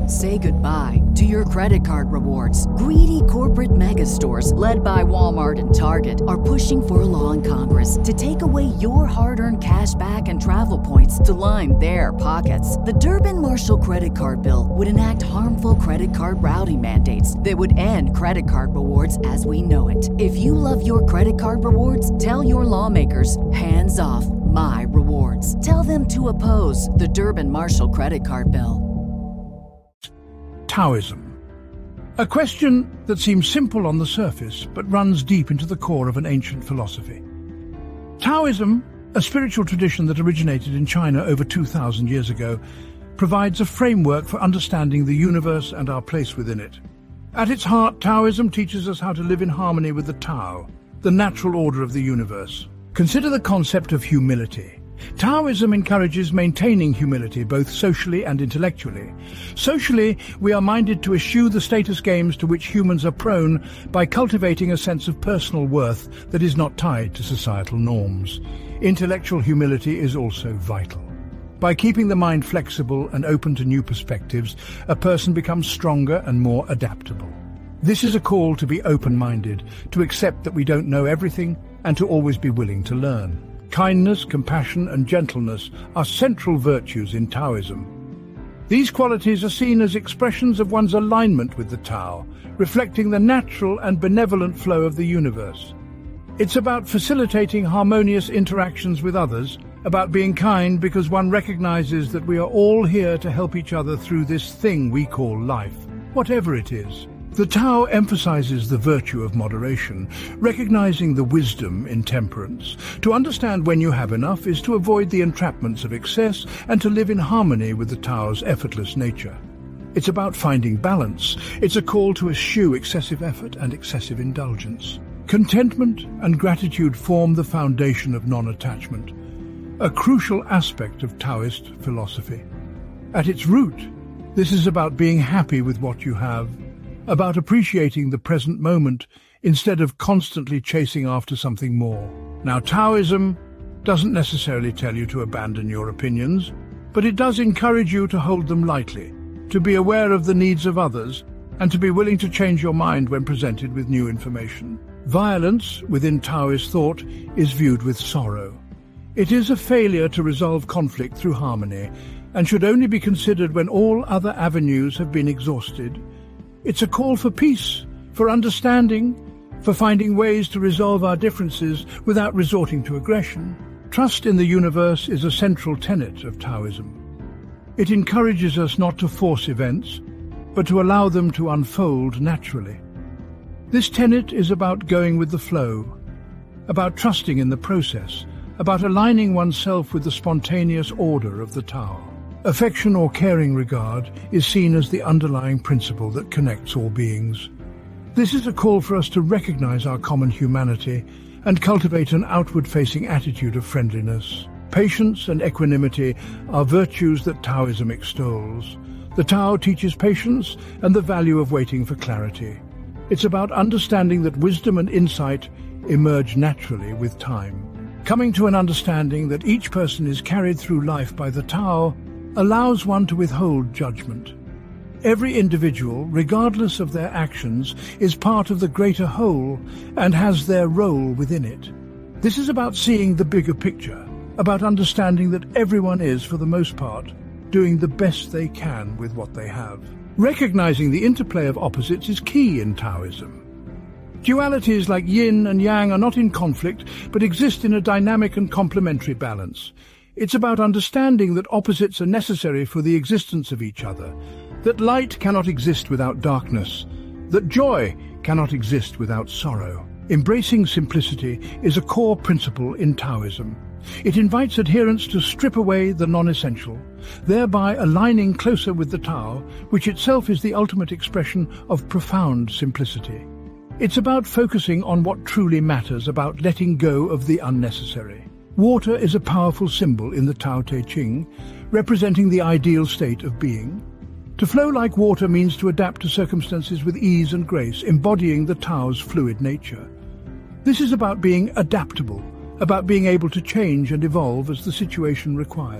Say goodbye to your credit card rewards. Greedy corporate mega stores, led by Walmart and Target, are pushing for a law in Congress to take away your hard-earned cash back and travel points to line their pockets. The Durbin-Marshall credit card bill would enact harmful credit card routing mandates that would end credit card rewards as we know it. If you love your credit card rewards, tell your lawmakers, hands off my rewards. Tell them to oppose the Durbin-Marshall credit card bill. Taoism. A question that seems simple on the surface, but runs deep into the core of an ancient philosophy. Taoism, a spiritual tradition that originated in China over 2,000 years ago, provides a framework for understanding the universe and our place within it. At its heart, Taoism teaches us how to live in harmony with the Tao, the natural order of the universe. Consider the concept of humility. Taoism encourages maintaining humility both socially and intellectually. Socially, we are minded to eschew the status games to which humans are prone by cultivating a sense of personal worth that is not tied to societal norms. Intellectual humility is also vital. By keeping the mind flexible and open to new perspectives, a person becomes stronger and more adaptable. This is a call to be open-minded, to accept that we don't know everything, and to always be willing to learn. Kindness, compassion, and gentleness are central virtues in Taoism. These qualities are seen as expressions of one's alignment with the Tao, reflecting the natural and benevolent flow of the universe. It's about facilitating harmonious interactions with others, about being kind because one recognizes that we are all here to help each other through this thing we call life, whatever it is. The Tao emphasizes the virtue of moderation, recognizing the wisdom in temperance. To understand when you have enough is to avoid the entrapments of excess and to live in harmony with the Tao's effortless nature. It's about finding balance. It's a call to eschew excessive effort and excessive indulgence. Contentment and gratitude form the foundation of non-attachment, a crucial aspect of Taoist philosophy. At its root, this is about being happy with what you have, about appreciating the present moment instead of constantly chasing after something more. Now, Taoism doesn't necessarily tell you to abandon your opinions, but it does encourage you to hold them lightly, to be aware of the needs of others, and to be willing to change your mind when presented with new information. Violence within Taoist thought is viewed with sorrow. It is a failure to resolve conflict through harmony, and should only be considered when all other avenues have been exhausted. It's a call for peace, for understanding, for finding ways to resolve our differences without resorting to aggression. Trust in the universe is a central tenet of Taoism. It encourages us not to force events, but to allow them to unfold naturally. This tenet is about going with the flow, about trusting in the process, about aligning oneself with the spontaneous order of the Tao. Affection or caring regard is seen as the underlying principle that connects all beings. This is a call for us to recognize our common humanity and cultivate an outward-facing attitude of friendliness. Patience and equanimity are virtues that Taoism extols. The Tao teaches patience and the value of waiting for clarity. It's about understanding that wisdom and insight emerge naturally with time. Coming to an understanding that each person is carried through life by the Tao allows one to withhold judgment. Every individual, regardless of their actions, is part of the greater whole and has their role within it. This is about seeing the bigger picture, about understanding that everyone is, for the most part, doing the best they can with what they have. Recognizing the interplay of opposites is key in Taoism. Dualities like yin and yang are not in conflict, but exist in a dynamic and complementary balance. It's about understanding that opposites are necessary for the existence of each other, that light cannot exist without darkness, that joy cannot exist without sorrow. Embracing simplicity is a core principle in Taoism. It invites adherents to strip away the non-essential, thereby aligning closer with the Tao, which itself is the ultimate expression of profound simplicity. It's about focusing on what truly matters, about letting go of the unnecessary. Water is a powerful symbol in the Tao Te Ching, representing the ideal state of being. To flow like water means to adapt to circumstances with ease and grace, embodying the Tao's fluid nature. This is about being adaptable, about being able to change and evolve as the situation requires.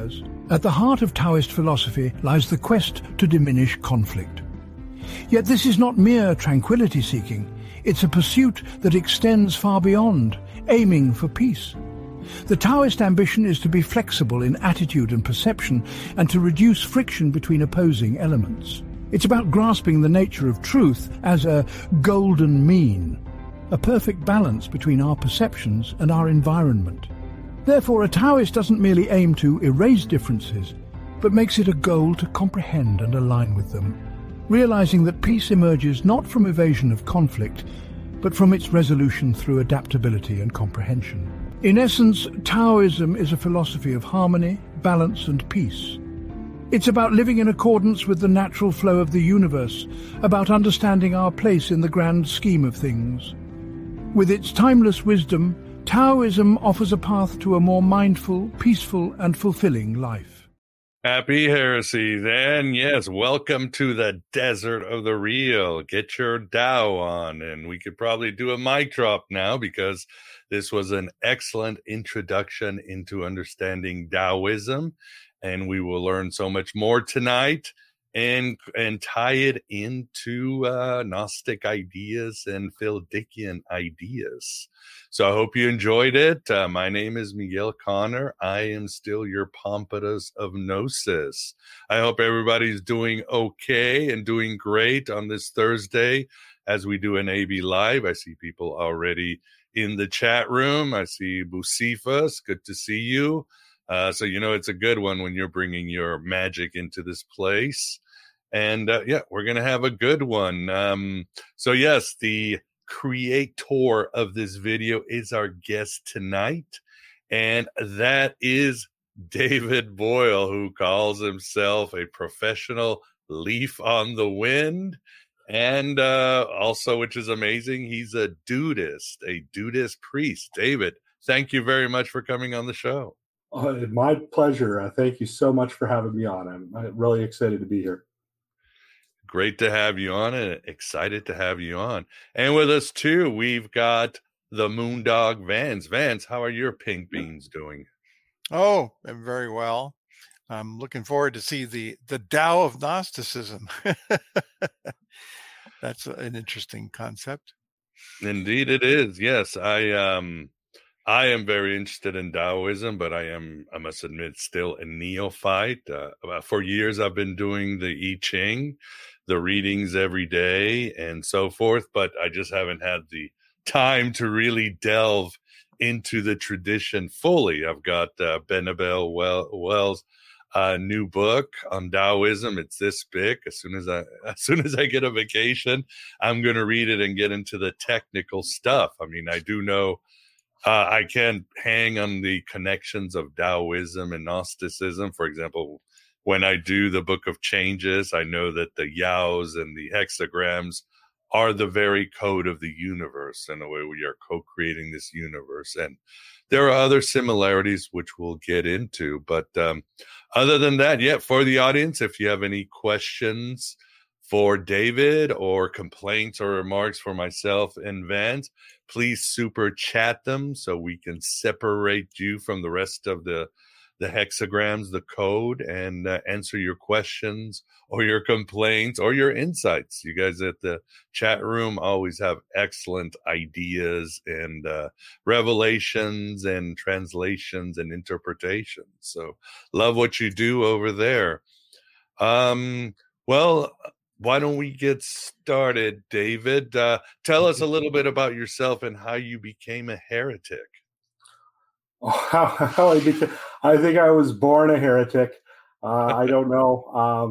At the heart of Taoist philosophy lies the quest to diminish conflict. Yet this is not mere tranquility-seeking. It's a pursuit that extends far beyond, aiming for peace. The Taoist ambition is to be flexible in attitude and perception and to reduce friction between opposing elements. It's about grasping the nature of truth as a golden mean, a perfect balance between our perceptions and our environment. Therefore, a Taoist doesn't merely aim to erase differences, but makes it a goal to comprehend and align with them, realizing that peace emerges not from evasion of conflict, but from its resolution through adaptability and comprehension. In essence, Taoism is a philosophy of harmony, balance, and peace. It's about living in accordance with the natural flow of the universe, about understanding our place in the grand scheme of things. With its timeless wisdom, Taoism offers a path to a more mindful, peaceful, and fulfilling life. Happy heresy, then. Yes, welcome to the desert of the real. Get your Tao on, and we could probably do a mic drop now because this was an excellent introduction into understanding Taoism, and we will learn so much more tonight and tie it into Gnostic ideas and Phildikian ideas. So I hope you enjoyed it. My name is Miguel Connor. I am still your Pompatus of Gnosis. I hope everybody's doing okay and doing great on this Thursday as we do an AB Live. I see people already in the chat room. I see Bucifas. Good to see you. So, it's a good one when you're bringing your magic into this place. And, we're going to have a good one. So, yes, the creator of this video is our guest tonight. And that is David Boyle, who calls himself a professional leaf on the wind. And also, which is amazing, he's a Dudist priest. David, thank you very much for coming on the show. My pleasure. Thank you so much for having me on. I'm really excited to be here. Great to have you on and excited to have you on. And with us, too, we've got the Moondog Vance. Vance, how are your pink beans doing? Oh, very well. I'm looking forward to see the Tao of Gnosticism. That's an interesting concept. Indeed it is. Yes, I am very interested in Taoism, but I must admit, still a neophyte. For years, I've been doing the I Ching, the readings every day and so forth, but I just haven't had the time to really delve into the tradition fully. I've got Benabel Wells' new book on Taoism. It's this big. As soon as I get a vacation, I'm going to read it and get into the technical stuff. I mean, I do know I can hang on the connections of Taoism and Gnosticism. For example, when I do the Book of Changes, I know that the yaos and the hexagrams are the very code of the universe. In a way, we are co-creating this universe. And there are other similarities which we'll get into. But other than that, for the audience, if you have any questions for David or complaints or remarks for myself and Vance, please super chat them so we can separate you from the rest of the hexagrams, the code, and answer your questions or your complaints or your insights. You guys at the chat room always have excellent ideas and revelations and translations and interpretations. So love what you do over there. Well, why don't we get started, David? Tell us a little bit about yourself and how you became a heretic. Oh, how I think I was born a heretic. I don't know.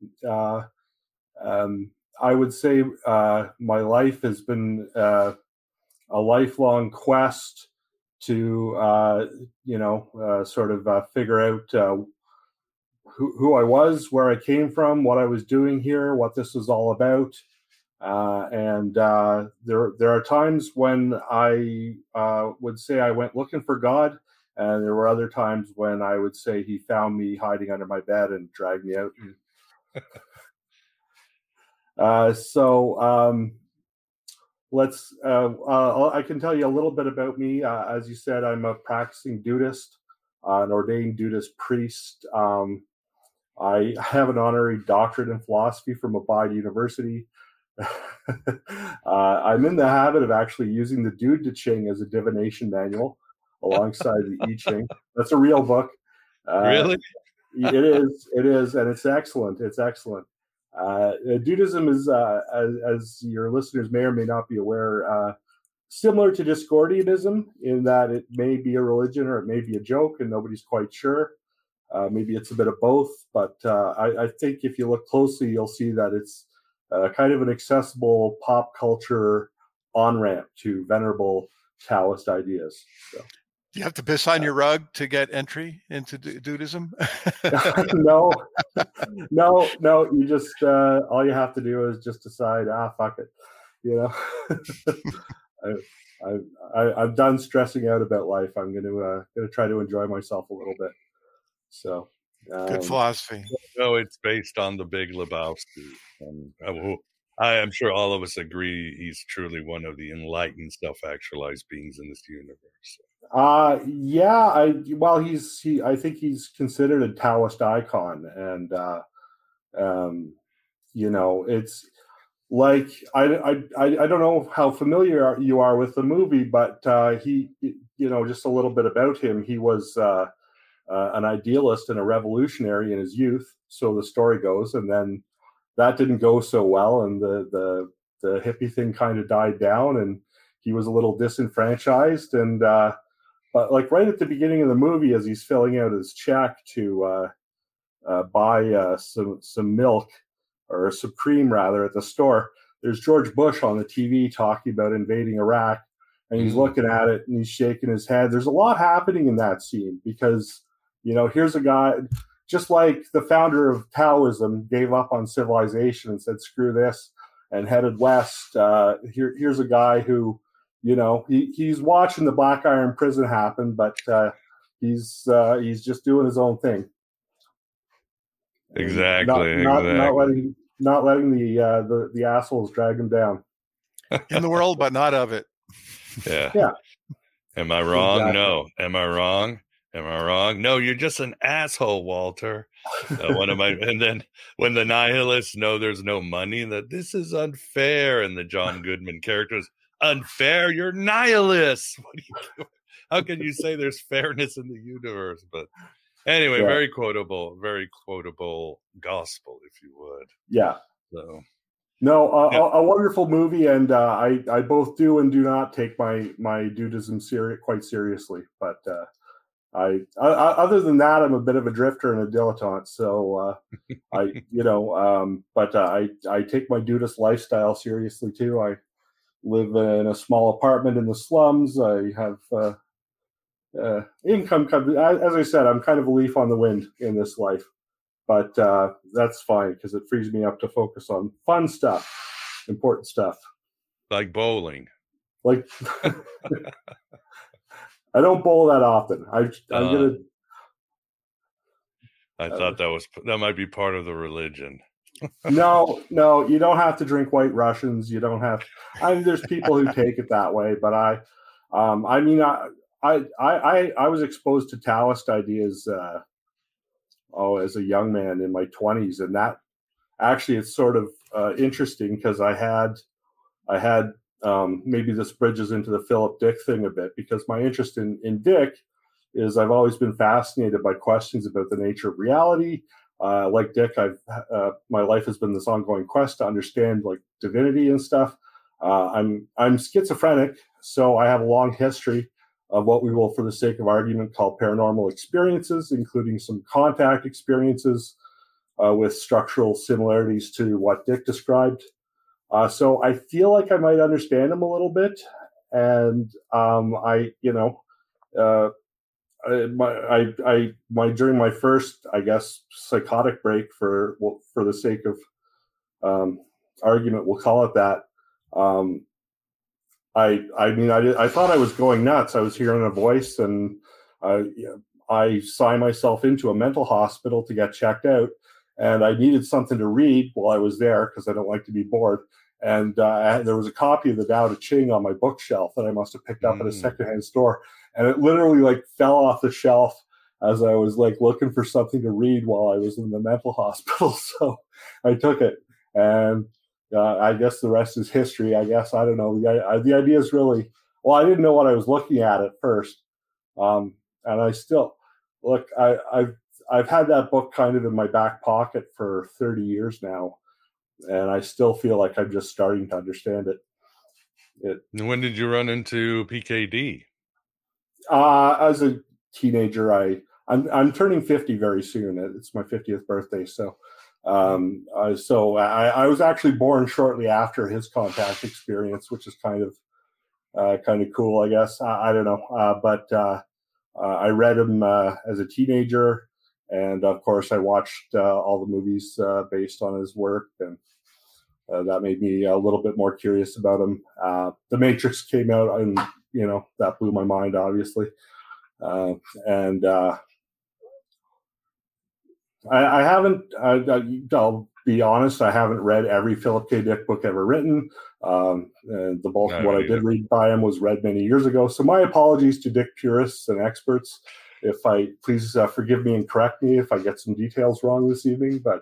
I would say my life has been a lifelong quest to, sort of figure out who I was, where I came from, what I was doing here, what this was all about. And there are times when I would say I went looking for God, and there were other times when I would say he found me hiding under my bed and dragged me out. I can tell you a little bit about me. As you said, I'm a practicing Dudist. an ordained Dudaist priest. I have an honorary doctorate in philosophy from Abide University. I'm in the habit of actually using the Dude De Ching as a divination manual alongside the I Ching. That's a real book. Really? It is, and it's excellent. It's excellent. Dudism is, as your listeners may or may not be aware, similar to Discordianism in that it may be a religion or it may be a joke, and nobody's quite sure. Maybe it's a bit of both, but I think if you look closely, you'll see that it's kind of an accessible pop culture on-ramp to venerable Taoist ideas. So. Do you have to piss on your rug to get entry into Dudism? No. You just all you have to do is just decide, fuck it. You know, I'm done stressing out about life. I'm gonna try to enjoy myself a little bit. So good philosophy. No, it's based on the Big Lebowski, and I am sure all of us agree he's truly one of the enlightened, self-actualized beings in this universe. I think he's considered a Taoist icon, and you know, it's like I don't know how familiar you are with the movie, but he, you know, just a little bit about him. He was an idealist and a revolutionary in his youth, so the story goes, and then that didn't go so well, and the hippie thing kind of died down, and he was a little disenfranchised, and but like right at the beginning of the movie, as he's filling out his check to buy some milk or some cream rather at the store, there's George Bush on the TV talking about invading Iraq, and he's looking at it and he's shaking his head. There's a lot happening in that scene because, you know, here's a guy, just like the founder of Taoism gave up on civilization and said, screw this, and headed west. Here's a guy who, you know, he's watching the Black Iron Prison happen, but he's just doing his own thing. Exactly. Not letting the assholes drag him down. In the world, but not of it. Yeah. Am I wrong? Exactly. No. Am I wrong? No, you're just an asshole, Walter. And then when the nihilists know there's no money, that this is unfair, and the John Goodman character is unfair. You're nihilists. What are you doing? How can you say there's fairness in the universe? But anyway, very quotable gospel, if you would. Yeah. So. No, a wonderful movie, and I both do and do not take my Dudism quite seriously. But other than that, I'm a bit of a drifter and a dilettante. So I take my Dudist lifestyle seriously too. I live in a small apartment in the slums. I have income. As I said, I'm kind of a leaf on the wind in this life. But that's fine because it frees me up to focus on fun stuff, important stuff. Like bowling. Like, I don't bowl that often. I'm gonna. I thought that might be part of the religion. No, you don't have to drink White Russians. You don't have. There's people who take it that way, but I was exposed to Taoist ideas. As a young man in my 20s, and that actually it's sort of interesting because I had maybe this bridges into the Philip Dick thing a bit, because my interest in Dick is I've always been fascinated by questions about the nature of reality. Like Dick, my life has been this ongoing quest to understand like divinity and stuff. I'm schizophrenic, so I have a long history of what we will, for the sake of argument, call paranormal experiences, including some contact experiences with structural similarities to what Dick described. So I feel like I might understand him a little bit, and during my first, I guess, psychotic break, for the sake of argument, we'll call it that. I thought I was going nuts. I was hearing a voice, and I signed myself into a mental hospital to get checked out, and I needed something to read while I was there because I don't like to be bored. And there was a copy of the Tao Te Ching on my bookshelf that I must have picked up at a secondhand store, and it literally like fell off the shelf. as I was like looking for something to read while I was in the mental hospital. So I took it, and I guess the rest is history. I guess I don't know. The idea is really well. I didn't know what I was looking at first, and I still look. I've had that book kind of in my back pocket for 30 years now, and I still feel like I'm just starting to understand it. When did you run into PKD? As a teenager, I'm turning 50 very soon. It's my 50th birthday, so I was actually born shortly after his contact experience, which is kind of cool, I guess. I don't know, but I read him as a teenager, and of course, I watched all the movies based on his work, and that made me a little bit more curious about him. The Matrix came out, and that blew my mind, obviously. And I haven't, I'll be honest, I haven't read every Philip K. Dick book ever written. And the bulk of what I did read by him was read many years ago. So my apologies to Dick purists and experts. Please forgive me and correct me if I get some details wrong this evening, but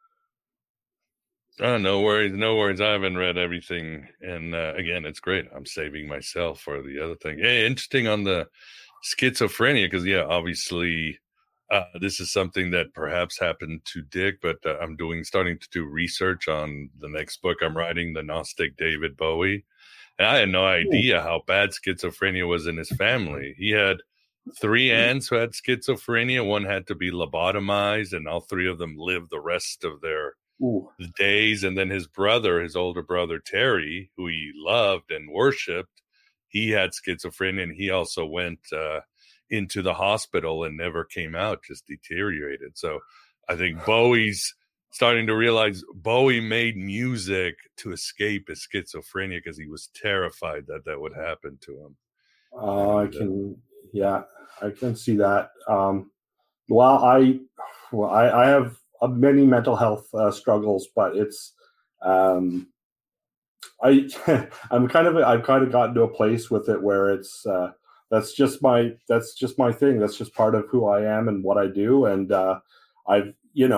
no worries. I haven't read everything, and again, it's great. I'm saving myself for the other thing. Hey, interesting on the schizophrenia, because obviously, this is something that perhaps happened to Dick, but I'm starting to do research on the next book I'm writing, The Gnostic David Bowie, and I had no idea how bad schizophrenia was in his family. He had 3 aunts who had schizophrenia. One had to be lobotomized, and all 3 of them lived the rest of their days. And then his older brother Terry, who he loved and worshipped, he had schizophrenia, and he also went into the hospital and never came out, just deteriorated. So I think Bowie's starting to realize Bowie made music to escape his schizophrenia because he was terrified that would happen to him. I can see that. I have many mental health struggles, but it's I've kind of gotten to a place with it where it's that's just my thing. That's just part of who I am and what I do. And I've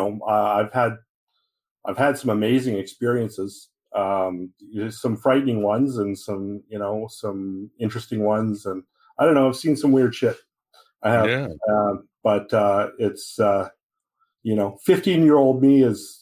had some amazing experiences, some frightening ones and some interesting ones. And I don't know, I've seen some weird shit. I have, but it's 15-year-old me is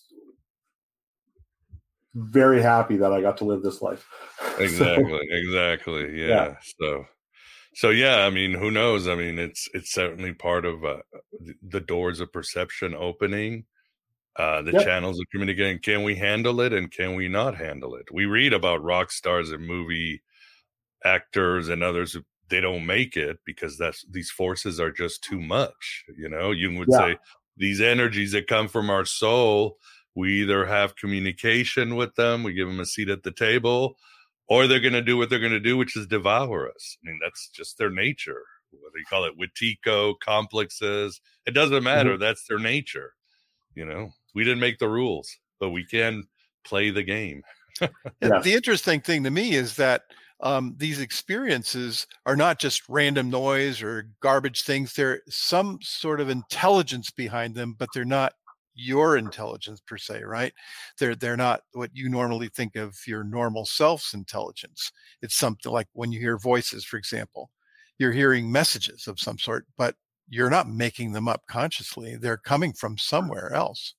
very happy that I got to live this life. Exactly. Yeah. So yeah, I mean, who knows? I mean, it's certainly part of the doors of perception opening, the channels of communicating. Can we handle it, and can we not handle it? We read about rock stars and movie actors and others who they don't make it because these forces are just too much. Jung would say these energies that come from our soul, we either have communication with them, we give them a seat at the table, or they're going to do what they're going to do, which is devour us. I mean, that's just their nature. Whether you call it Wetiko, complexes, it doesn't matter. Mm-hmm. That's their nature. We didn't make the rules, but we can play the game. The interesting thing to me is that these experiences are not just random noise or garbage things. There's some sort of intelligence behind them, but they're not your intelligence per se, right? They're not what you normally think of your normal self's intelligence. It's something like when you hear voices, for example, you're hearing messages of some sort, but you're not making them up consciously. They're coming from somewhere else.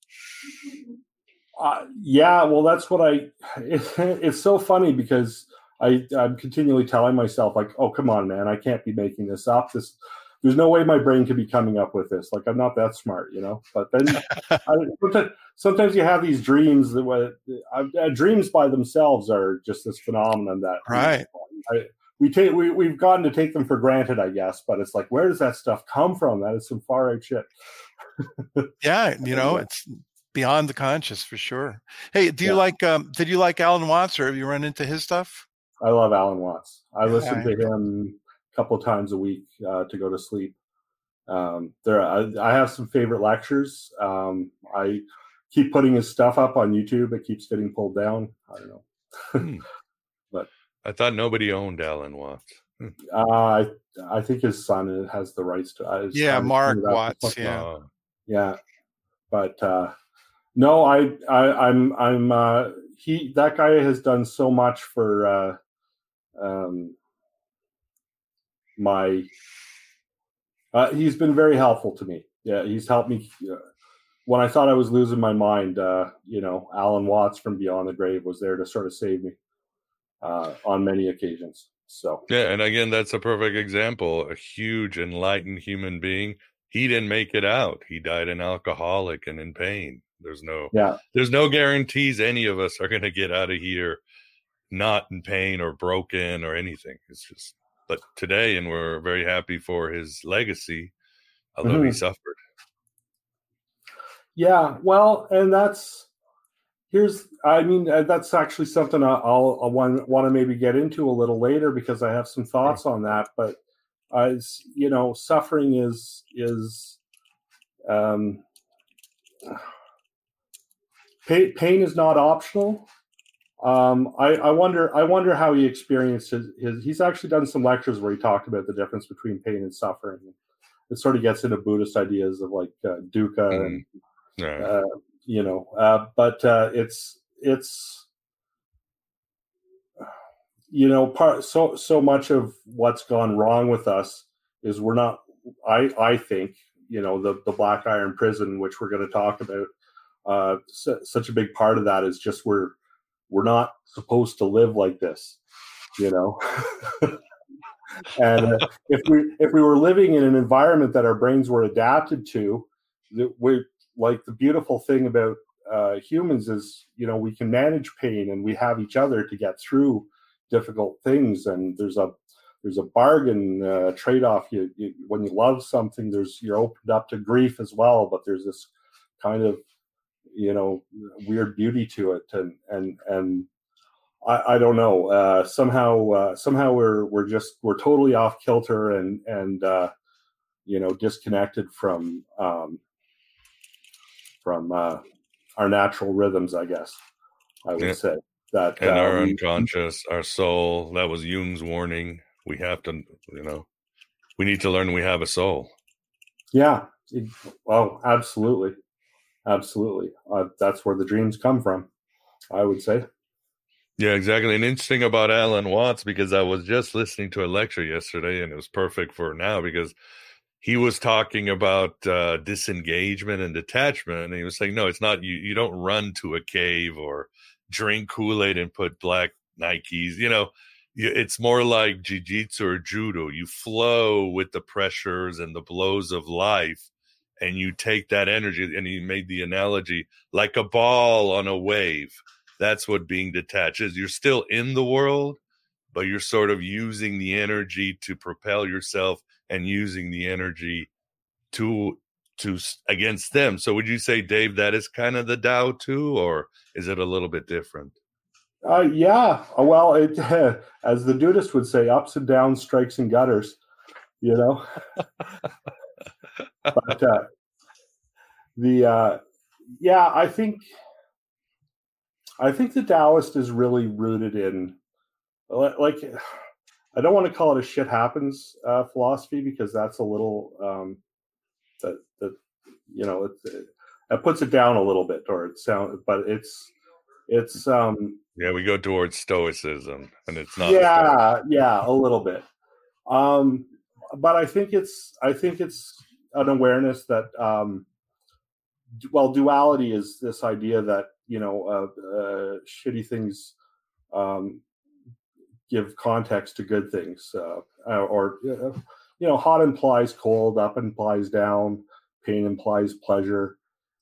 Well, that's what it's so funny because I'm continually telling myself, like, oh, come on, man, I can't be making this up. There's no way my brain could be coming up with this. Like, I'm not that smart, But then sometimes you have these dreams dreams by themselves are just this phenomenon that right. We've gotten to take them for granted, I guess. But it's like, where does that stuff come from? That is some far out shit. It's beyond the conscious for sure. Hey, did you like Alan Watts, or have you run into his stuff? I love Alan Watts. I listen to him a couple of times a week to go to sleep. I have some favorite lectures. I keep putting his stuff up on YouTube. It keeps getting pulled down. I don't know. But I thought nobody owned Alan Watts. I think his son has the rights to. Mark Watts. Yeah, but no, that guy has done so much for he's been very helpful to me. Yeah, he's helped me when I thought I was losing my mind. Alan Watts from Beyond the Grave was there to sort of save me on many occasions. So yeah, and again, that's a perfect example. A huge, enlightened human being. He didn't make it out. He died an alcoholic and in pain. There's no guarantees any of us are going to get out of here not in pain or broken or anything. It's just, but today, and we're very happy for his legacy, although he suffered. Yeah, well, and that's actually something I'll want to maybe get into a little later because I have some thoughts on that. But suffering is pain is not optional. I wonder how he experienced his. He's actually done some lectures where he talked about the difference between pain and suffering. It sort of gets into Buddhist ideas of like dukkha and. Right. But it's so much of what's gone wrong with us is we're not. I think the Black Iron Prison, which we're going to talk about, such a big part of that is just we're not supposed to live like this, And if we were living in an environment that our brains were adapted to, we're like the beautiful thing about humans is, we can manage pain and we have each other to get through difficult things. And there's a bargain trade-off. When you love something, you're opened up to grief as well, but there's this kind of, weird beauty to it. And I don't know, somehow we're totally off kilter and disconnected from our natural rhythms, I guess I would say that. And our unconscious, our soul, that was Jung's warning. We have to, we need to learn we have a soul. Yeah. Well, absolutely. Absolutely. That's where the dreams come from, I would say. Yeah, exactly. And interesting about Alan Watts, because I was just listening to a lecture yesterday and it was perfect for now because he was talking about disengagement and detachment. And he was saying, no, it's not, you don't run to a cave or drink Kool-Aid and put black Nikes, it's more like jiu-jitsu or judo. You flow with the pressures and the blows of life. And you take that energy, and he made the analogy like a ball on a wave. That's what being detached is. You're still in the world, but you're sort of using the energy to propel yourself and using the energy to against them. So would you say, Dave, that is kind of the Tao too, or is it a little bit different? Yeah. Well, it as the Buddhist would say, ups and downs, strikes and gutters. But I think the Taoist is really rooted in, like, I don't want to call it a shit happens philosophy because that's a little it puts it down a little bit, or it sounds, but it's we go towards stoicism, and it's not. Yeah, a little bit. But I think it's an awareness that, duality is this idea that, shitty things give context to good things, or hot implies cold, up implies down, pain implies pleasure.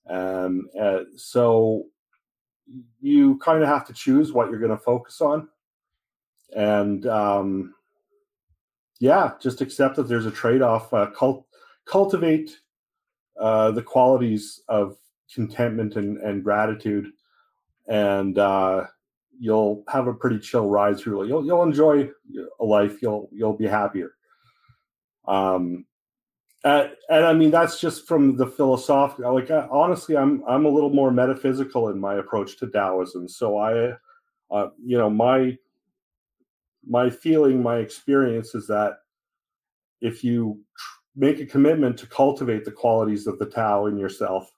So you kind of have to choose what you're going to focus on. And, just accept that there's a trade-off. Cultivate the qualities of contentment and gratitude, and you'll have a pretty chill ride through. You'll enjoy a life. You'll be happier. And I mean that's just from the philosophical. Like honestly, I'm a little more metaphysical in my approach to Taoism. So my my feeling, my experience is that if you make a commitment to cultivate the qualities of the Tao in yourself,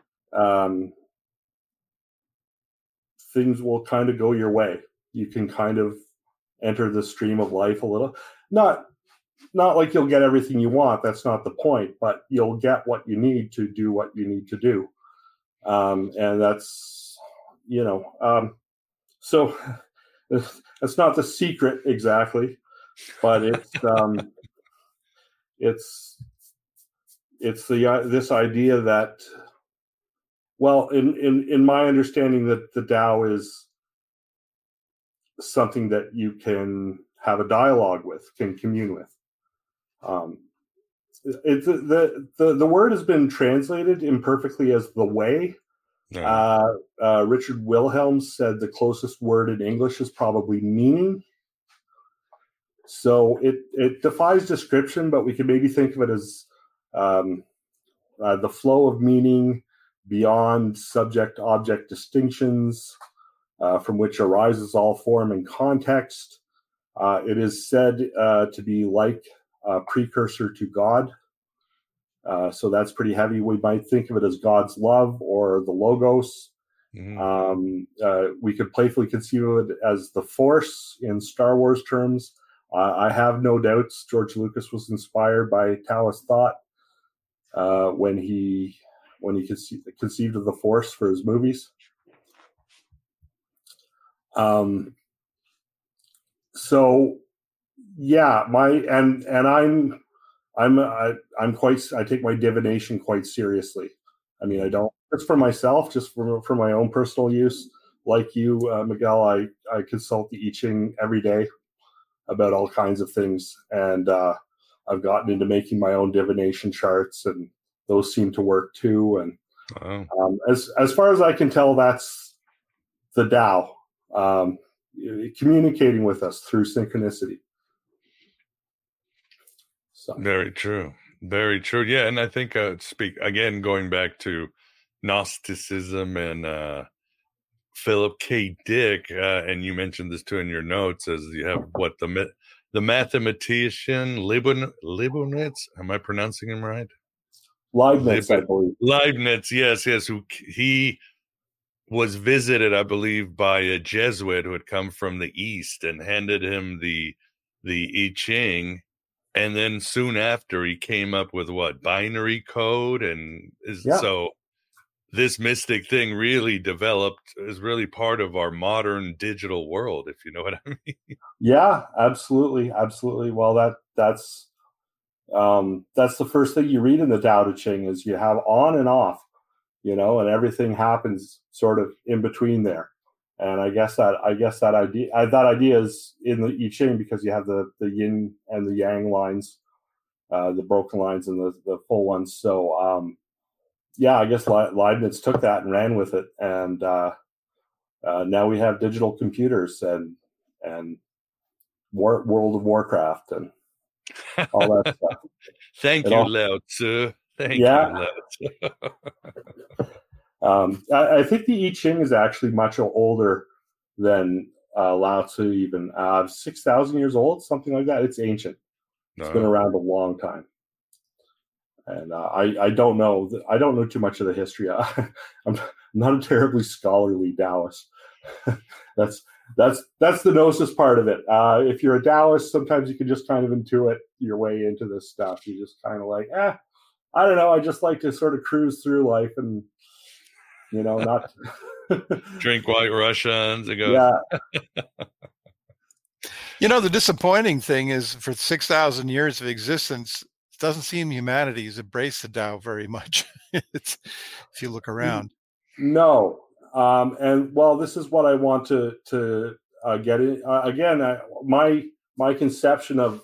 things will kind of go your way. You can kind of enter the stream of life a little. Not like you'll get everything you want. That's not the point, but you'll get what you need to do what you need to do. And that's, so that's not the secret exactly, but it's this idea that, well, in my understanding, that the Tao is something that you can have a dialogue with, can commune with. The word has been translated imperfectly as the way. No. Richard Wilhelms said the closest word in English is probably meaning. So it defies description, but we can maybe think of it as the flow of meaning beyond subject-object distinctions, from which arises all form and context. It is said to be like a precursor to God. So that's pretty heavy. We might think of it as God's love or the Logos. Mm-hmm. We could playfully conceive of it as the Force in Star Wars terms. I have no doubts George Lucas was inspired by Taoist thought when he conceived of the Force for his movies. So yeah, I take my divination quite seriously. I mean, I don't just for myself, just for my own personal use. Like you, Miguel, I consult the I Ching every day about all kinds of things, and I've gotten into making my own divination charts, and those seem to work too. And as far as I can tell, that's the Tao communicating with us through synchronicity. So. Very true. Very true. Yeah, and I think going back to Gnosticism and Philip K. Dick, and you mentioned this too in your notes, as you have the mathematician Leibniz. Am I pronouncing him right? Leibniz, I believe. Leibniz, yes. Who he was visited, I believe, by a Jesuit who had come from the East and handed him the I Ching. And then soon after, he came up with binary code, so this mystic thing really developed, is really part of our modern digital world, if you know what I mean. Yeah, absolutely. Well, that's the first thing you read in the Tao Te Ching is you have on and off, and everything happens sort of in between there. And I guess that idea is in the I Ching because you have the yin and the yang lines, the broken lines and the full ones. So I guess Leibniz took that and ran with it, and now we have digital computers and World of Warcraft and all that stuff. Thank you, Lao Tzu. Thank you, Lao Tzu. I think the I Ching is actually much older than Lao Tzu, even 6,000 years old, something like that. It's ancient. It's been around a long time, and I don't know. I don't know too much of the history. I'm not a terribly scholarly Taoist. That's the gnosis part of it. If you're a Taoist, sometimes you can just kind of intuit your way into this stuff. You just kind of like, I don't know. I just like to sort of cruise through life and. Not drink White Russians and go. Yeah. The disappointing thing is for 6,000 years of existence, it doesn't seem humanity's embraced the Tao very much. If you look around. No. And well, this is what I want to get in. Again, my conception of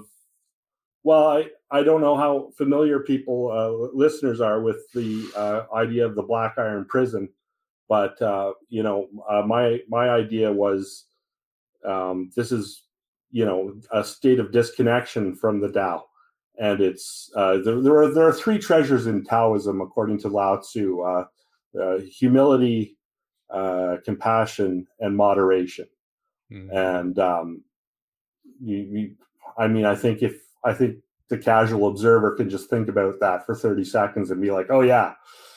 I don't know how familiar listeners are with the idea of the Black Iron Prison, but my idea was this is a state of disconnection from the Tao, and it's there are three treasures in Taoism according to Lao Tzu: humility, compassion, and moderation. Mm-hmm. And I mean, I think the casual observer can just think about that for 30 seconds and be like, oh yeah,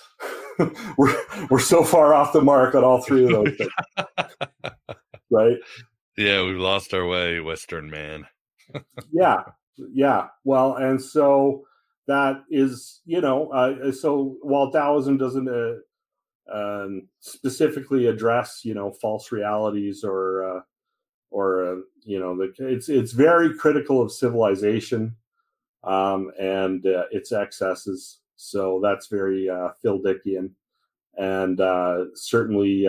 we're so far off the mark on all three of those things. Right? Yeah, we've lost our way, Western man. Yeah. Well, and so that is, so while Taoism doesn't specifically address, false realities or it's very critical of civilization and its excesses. So that's very Phil Dickian, and certainly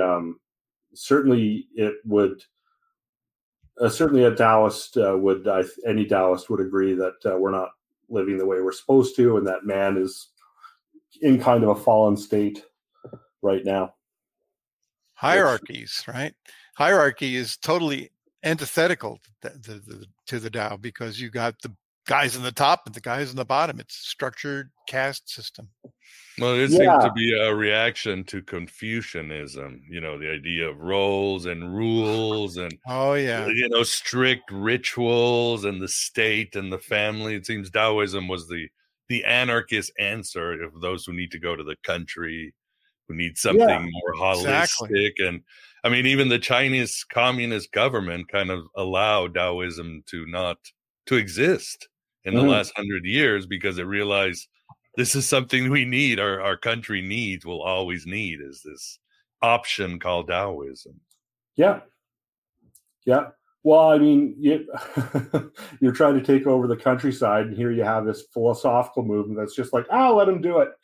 it would. Certainly, a Taoist any Taoist would agree that we're not living the way we're supposed to, and that man is in kind of a fallen state right now. Hierarchies, right? Hierarchy is totally antithetical to the Tao, because you got the guys in the top and the guys in the bottom. It's a structured caste system. Well, it seems to be a reaction to Confucianism, the idea of roles and rules and, strict rituals and the state and the family. It seems Taoism was the anarchist answer of those who need to go to the country, who need something more holistic. Exactly. And I mean, even the Chinese Communist government kind of allowed Taoism to exist in the last 100 years, because it realized this is something we need, our country needs, will always need, is this option called Taoism. Yeah. Well, I mean, you're trying to take over the countryside, and here you have this philosophical movement that's just like, let them do it.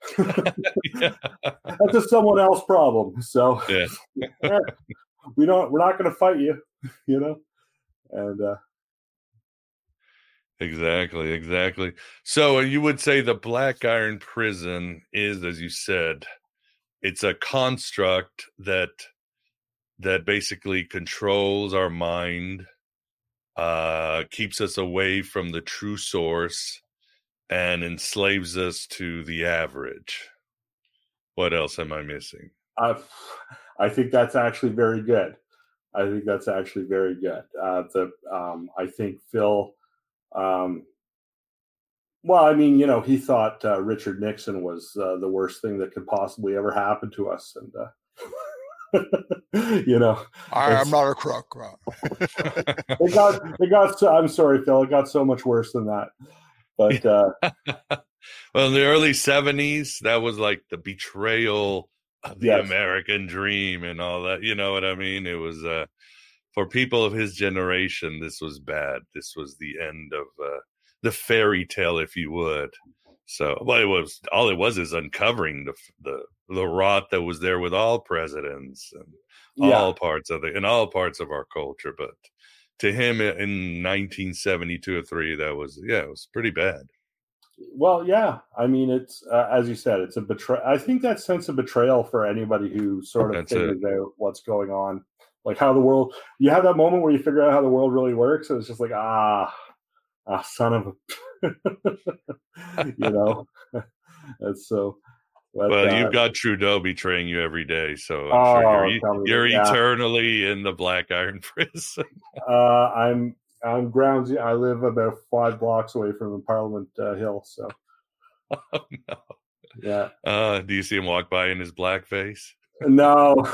That's a someone else problem. So we're not going to fight you, and Exactly. So you would say the Black Iron Prison is, as you said, it's a construct that basically controls our mind, keeps us away from the true source, and enslaves us to the average. What else am I missing? I think that's actually very good. I think Phil. Well, I mean, he thought Richard Nixon was the worst thing that could possibly ever happen to us, and I'm not a crook. it got. I'm sorry, Phil. It got so much worse than that. But well, in the early 70s, that was like the betrayal of the American dream and all that. You know what I mean? It was for people of his generation, this was bad. This was the end of the fairy tale, if you would. So, well, it was is uncovering the rot that was there with all presidents and all parts of our culture. But to him in 1972 or 3, that was it was pretty bad. Well, yeah. I mean, it's as you said, it's a betrayal. I think that sense of betrayal for anybody who sort of figures out what's going on, like how the world. You have that moment where you figure out how the world really works, and it's just like son of a. That's so. But, well, you've got Trudeau betraying you every day, so I'm sure you're eternally in the Black Iron Prison. I'm grounds. I live about 5 blocks away from the Parliament Hill, so. Oh, no. Yeah. Do you see him walk by in his blackface? No.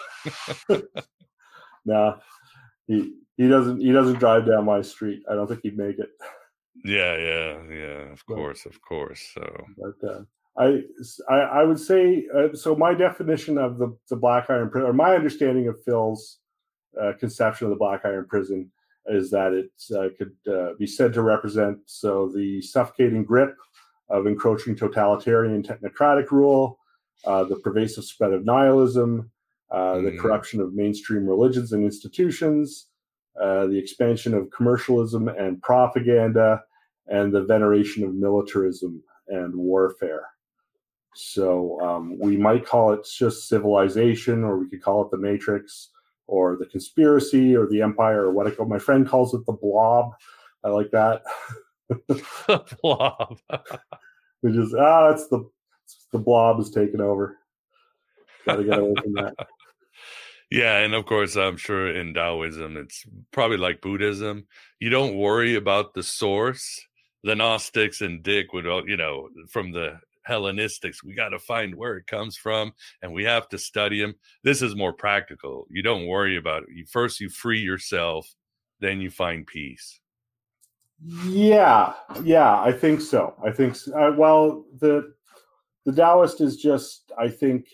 No. He doesn't drive down my street. I don't think he'd make it. Yeah. Of course. So, but I would say so. My definition of the Black Iron Prison, or my understanding of Phil's conception of the Black Iron Prison, is that it could be said to represent the suffocating grip of encroaching totalitarian technocratic rule, the pervasive spread of nihilism, the corruption of mainstream religions and institutions, the expansion of commercialism and propaganda, and the veneration of militarism and warfare. So we might call it just civilization, or we could call it the Matrix, or the conspiracy, or the empire, or my friend calls it the blob. I like that. The blob. Which is it's the blob is taking over. Got to get away from that. Yeah, and of course, I'm sure in Taoism, it's probably like Buddhism. You don't worry about the source. The Gnostics and Dick would, from the Hellenistics, we got to find where it comes from, and we have to study them. This is more practical. You don't worry about it. First, you free yourself, then you find peace. Yeah, I think so. Well, the Taoist is just, I think,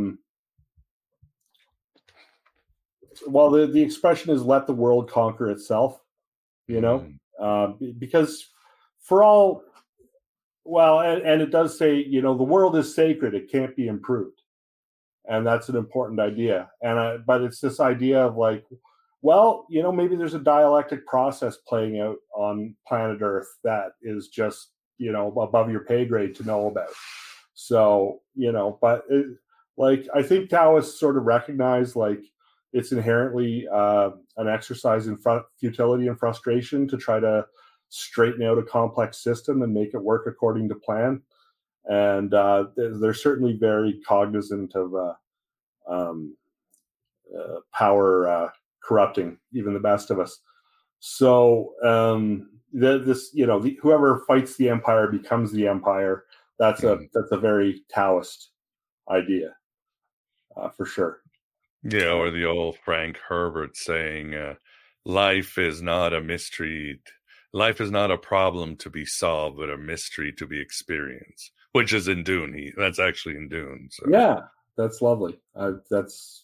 the expression is let the world conquer itself, because for all, and it does say, the world is sacred. It can't be improved. And that's an important idea. But it's this idea of like, maybe there's a dialectic process playing out on planet Earth that is just, above your pay grade to know about. So, but I think Taoists sort of recognize like it's inherently an exercise in futility and frustration to try to straighten out a complex system and make it work according to plan. And they're certainly very cognizant of power corrupting even the best of us. So whoever fights the empire becomes the empire. That's a very Taoist idea, for sure. Yeah, or the old Frank Herbert saying, life is not a mystery. Life is not a problem to be solved, but a mystery to be experienced, which is in Dune. That's actually in Dune. So. Yeah, that's lovely. That's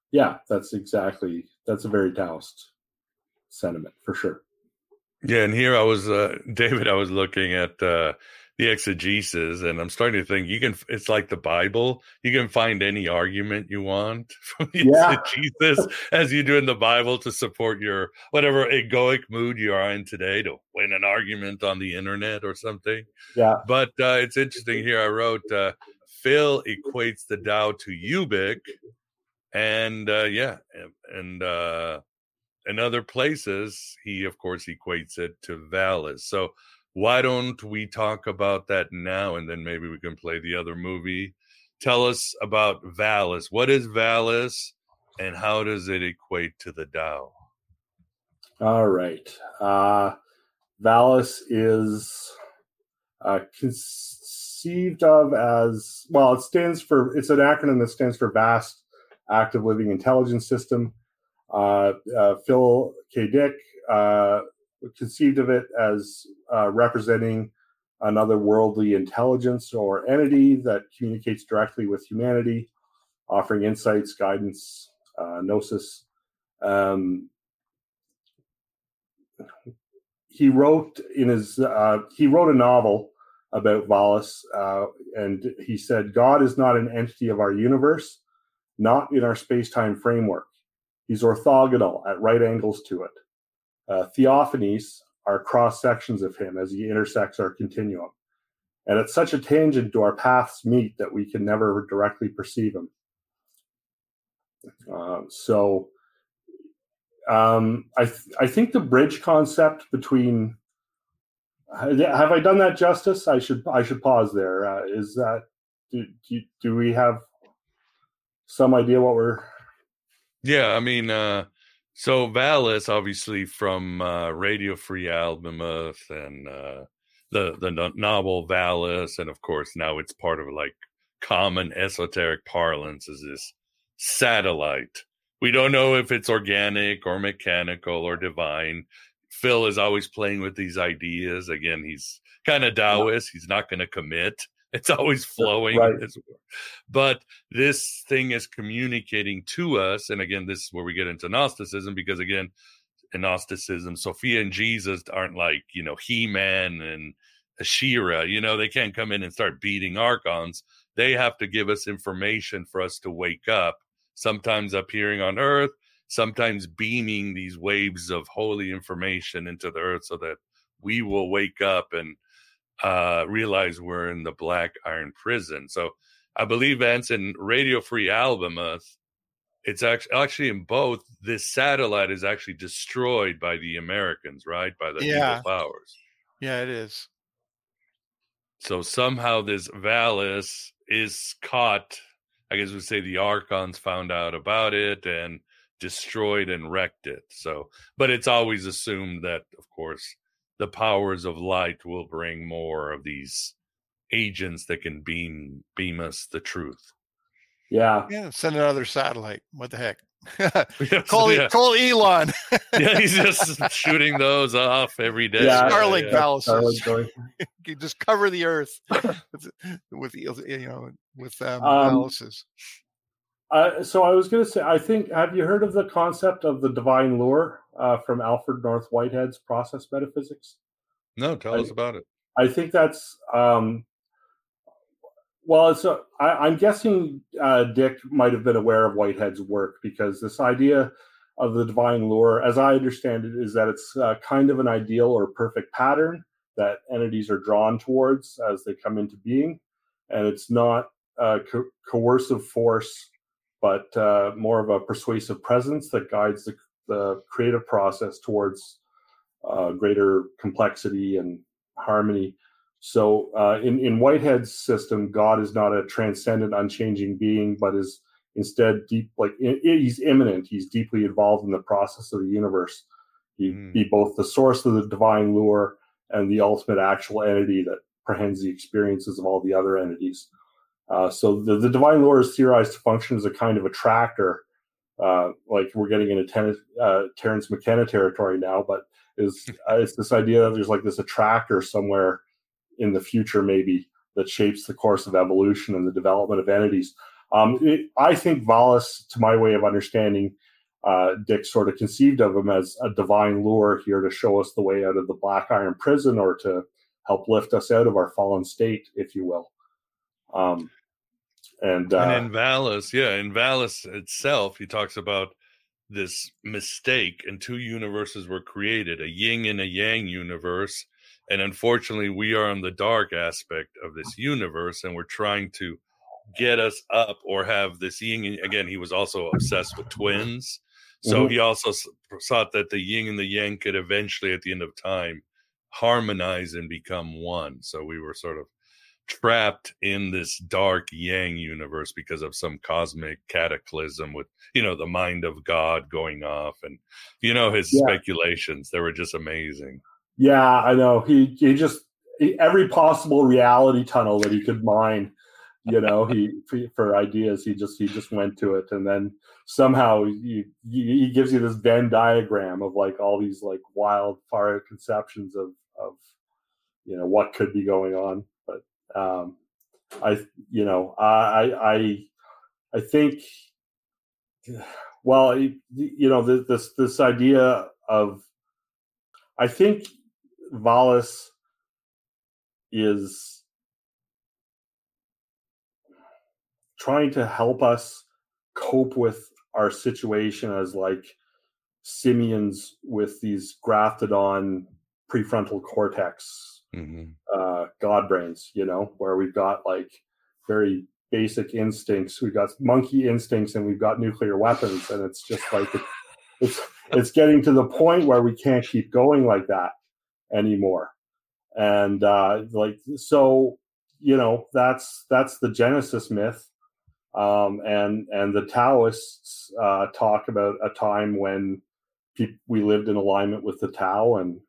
a very Taoist sentiment for sure. Yeah, and here I was, David, I was looking at the exegesis, and I'm starting to think it's like the Bible. You can find any argument you want from the exegesis as you do in the Bible to support your whatever egoic mood you are in today to win an argument on the internet or something. Yeah. But it's interesting here. I wrote, Phil equates the Tao to Ubik, and in other places, he, of course, equates it to Valis. So why don't we talk about that now, and then maybe we can play the other movie. Tell us about Valis. What is Valis, and how does it equate to the Tao? All right. Valis is conceived of as, it's an acronym that stands for Vast Active Living Intelligence System. Phil K. Dick conceived of it as representing another worldly intelligence or entity that communicates directly with humanity, offering insights, guidance, gnosis. He wrote a novel about Valis, and he said, God is not an entity of our universe, not in our space-time framework. He's orthogonal at right angles to it. Theophanies are cross-sections of him as he intersects our continuum. And it's such a tangent do our paths meet that we can never directly perceive him. I think the bridge concept between... have I done that justice? I should pause there. Is that... Do we have some idea what we're... Yeah, I mean, so Valis, obviously from Radio Free Albemuth and the novel Valis, and of course now it's part of like common esoteric parlance, is this satellite. We don't know if it's organic or mechanical or divine. Phil is always playing with these ideas. Again, he's kind of Taoist. He's not going to commit. It's always flowing. Right. But this thing is communicating to us. And again, this is where we get into Gnosticism, because again, in Gnosticism, Sophia and Jesus aren't like, He-Man and Ashira. They can't come in and start beating archons. They have to give us information for us to wake up, sometimes appearing on Earth, sometimes beaming these waves of holy information into the Earth so that we will wake up and realize we're in the Black Iron Prison. So I believe Vance in Radio Free Albemuth, it's actually in both. This satellite is actually destroyed by the Americans, right? By the evil powers. Yeah, it is. So somehow this Valis is caught I guess we'd say the Archons found out about it and destroyed and wrecked it. So, but it's always assumed that, of course, the powers of light will bring more of these agents that can beam us the truth. Yeah. Yeah, send another satellite. What the heck? Yes, Call Elon. Yeah, he's just shooting those off every day. Yeah, Starlink palaces. Starlink. You just cover the earth with palaces. So I was going to say, I think, have you heard of the concept of the divine lure from Alfred North Whitehead's Process Metaphysics? No, tell us about it. I think that's I'm guessing Dick might have been aware of Whitehead's work, because this idea of the divine lure, as I understand it, is that it's kind of an ideal or perfect pattern that entities are drawn towards as they come into being, and it's not a coercive force, but more of a persuasive presence that guides the creative process towards greater complexity and harmony. So in Whitehead's system, God is not a transcendent, unchanging being, but is instead he's immanent. He's deeply involved in the process of the universe. He'd be both the source of the divine lure and the ultimate actual entity that prehends the experiences of all the other entities. So the divine lure is theorized to function as a kind of attractor, like we're getting into Terence McKenna territory now, but it's this idea that there's like this attractor somewhere in the future, maybe, that shapes the course of evolution and the development of entities. I think Valis, to my way of understanding, Dick sort of conceived of him as a divine lure here to show us the way out of the Black Iron prison, or to help lift us out of our fallen state, if you will. And in Valis itself, he talks about this mistake, and two universes were created, a yin and a yang universe. And unfortunately, we are on the dark aspect of this universe, and we're trying to get us up, or have this yin. Again, he was also obsessed with twins. So he also thought that the yin and the yang could eventually, at the end of time, harmonize and become one. So we were sort of trapped in this dark yang universe because of some cosmic cataclysm with, the mind of God going off. And, his speculations, they were just amazing. Yeah, I know. He just every possible reality tunnel that he could mine, for ideas, he just went to it, and then somehow he gives you this Venn diagram of like all these like wild, far out conceptions of what could be going on. But I think, well, this idea of, I think Valis is trying to help us cope with our situation as like simians with these grafted on prefrontal cortex god brains, where we've got like very basic instincts. We've got monkey instincts and we've got nuclear weapons, and it's just like it's getting to the point where we can't keep going like that anymore. And that's the Genesis myth. And the Taoists talk about a time when we lived in alignment with the Tao, and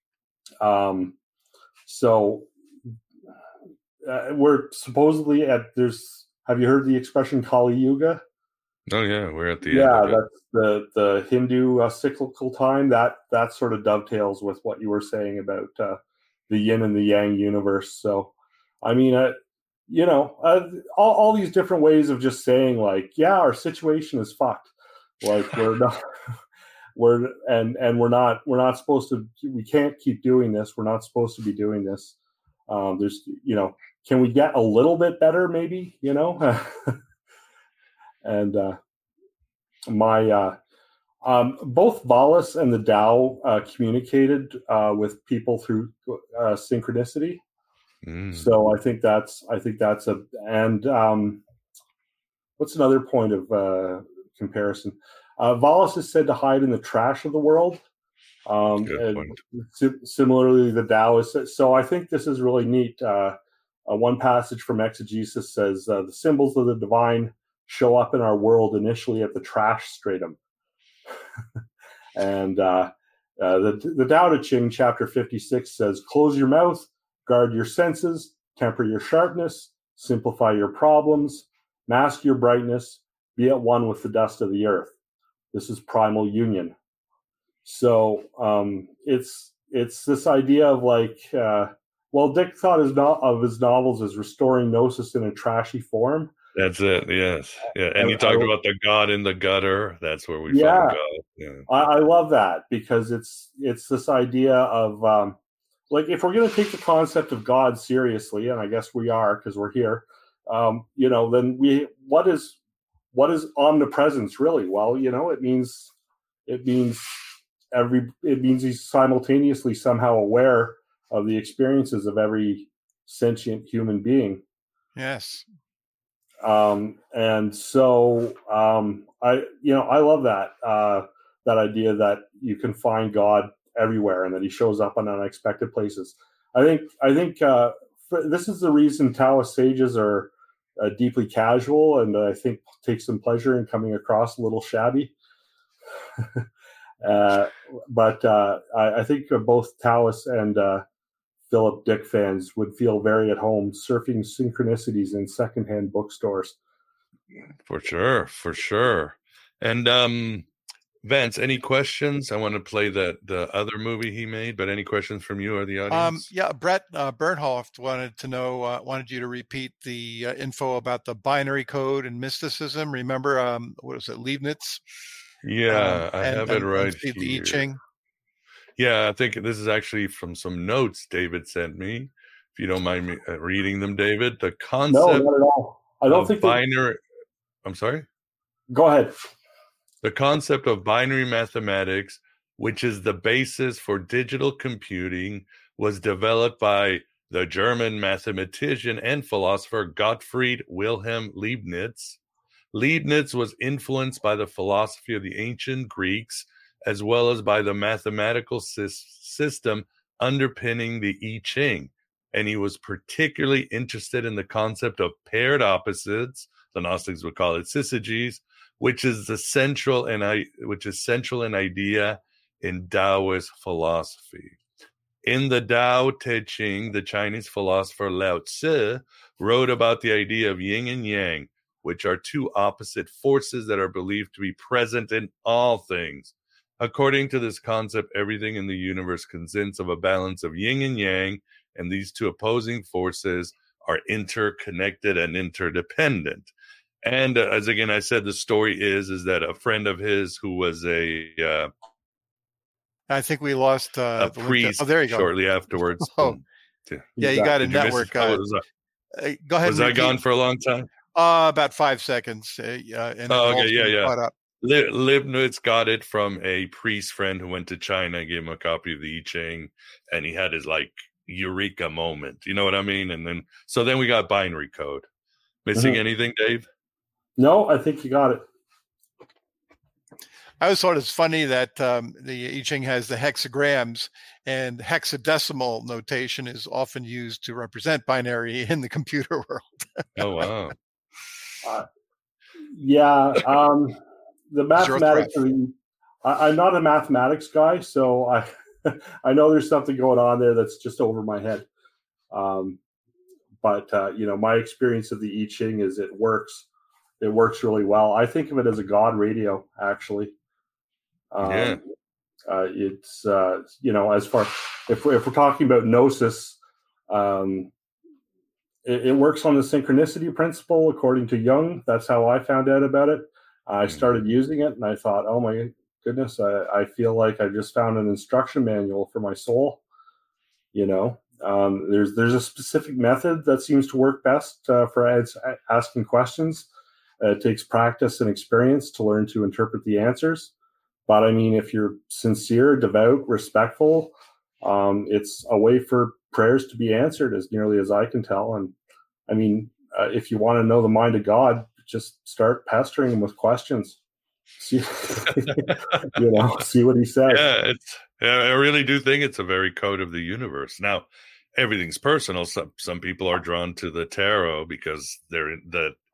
we're supposedly have you heard the expression Kali Yuga? Oh yeah, we're at the end of it. That's the Hindu cyclical time. That sort of dovetails with what you were saying about the yin and the yang universe. So, I mean, all these different ways of just saying like, yeah, our situation is fucked. Like we're not supposed to. We can't keep doing this. We're not supposed to be doing this. There's, can we get a little bit better, maybe? And both Valis and the Tao communicated with people through synchronicity. So I think that's what's another point of comparison? Valis is said to hide in the trash of the world. Similarly, the Tao is. So I think this is really neat. One passage from exegesis says the symbols of the divine show up in our world initially at the trash stratum. And the Tao Te Ching, chapter 56, says, close your mouth, guard your senses, temper your sharpness, simplify your problems, mask your brightness, be at one with the dust of the earth. This is primal union. So it's this idea of like, Dick thought of his novels as restoring gnosis in a trashy form. That's it. Yes. Yeah. And you talked about the God in the gutter. That's where we find God. Yeah. I love that, because it's this idea of like, if we're going to take the concept of God seriously, and I guess we are because we're here, then what is omnipresence really? Well, it means he's simultaneously somehow aware of the experiences of every sentient human being. Yes. And so I love that idea that you can find God everywhere and that he shows up in unexpected places. I think this is the reason Taoist sages are deeply casual, and I think take some pleasure in coming across a little shabby. But I think both Taoists and Philip Dick fans would feel very at home surfing synchronicities in secondhand bookstores. For sure. And Vance, any questions? I want to play the other movie he made, but any questions from you or the audience? Brett Bernhoft wanted you to repeat the info about the binary code and mysticism. Remember, what was it, Leibniz? Yeah, I have it right here. The I Ching. Yeah, I think this is actually from some notes David sent me. If you don't mind me reading them, David. The concept. No, not at all. I don't think binary. I'm sorry. Go ahead. The concept of binary mathematics, which is the basis for digital computing, was developed by the German mathematician and philosopher Gottfried Wilhelm Leibniz. Leibniz was influenced by the philosophy of the ancient Greeks, as well as by the mathematical system underpinning the I Ching. And he was particularly interested in the concept of paired opposites, the Gnostics would call it syzygies, which is central in idea in Taoist philosophy. In the Tao Te Ching, the Chinese philosopher Lao Tzu wrote about the idea of yin and yang, which are two opposite forces that are believed to be present in all things. According to this concept, everything in the universe consists of a balance of yin and yang, and these two opposing forces are interconnected and interdependent. And as again I said, the story is that a friend of his who was I think we lost a priest. There you go. Shortly afterwards. Yeah, you got a network. Go ahead. Was I gone for a long time? About 5 seconds. Okay, yeah. Leibniz got it from a priest friend who went to China, gave him a copy of the I Ching, and he had his eureka moment. You know what I mean? And then we got binary code. Missing anything, Dave? No, I think you got it. I always thought it's funny that the I Ching has the hexagrams, and hexadecimal notation is often used to represent binary in the computer world. Oh, wow. The mathematics. I'm not a mathematics guy, so I know there's something going on there that's just over my head. But my experience of the I Ching is it works. It works really well. I think of it as a God radio, actually. It's as far if we're talking about gnosis, it works on the synchronicity principle according to Jung. That's how I found out about it. I started using it and I thought, oh my goodness, I feel like I just found an instruction manual for my soul. There's a specific method that seems to work best for asking questions. It takes practice and experience to learn to interpret the answers. But I mean, if you're sincere, devout, respectful, it's a way for prayers to be answered, as nearly as I can tell. And I mean, if you want to know the mind of God, just start pestering him with questions. See, see what he says. Yeah, I really do think it's a very code of the universe. Now, everything's personal. Some people are drawn to the tarot because they're